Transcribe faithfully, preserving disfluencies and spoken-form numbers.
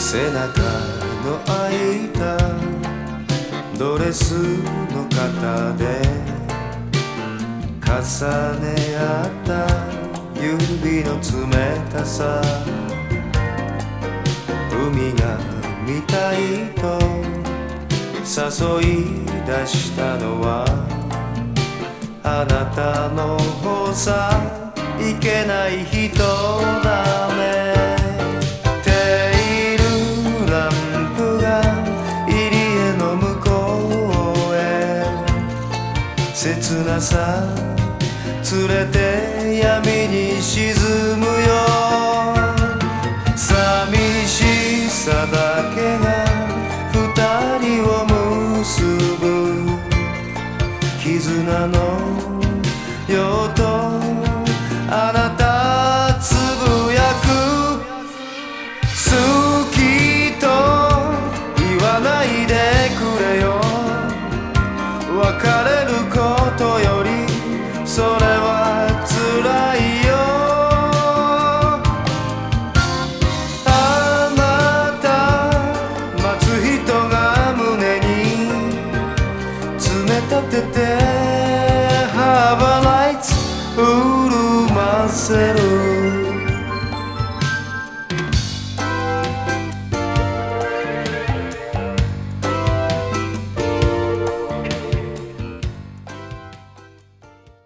背中の開いたドレスの肩で重ね合った指の冷たさ、海が見たいと誘い出したのはあなたの方さ。いけない人だね。テールランプが入り江の向こうへ切なさ連れて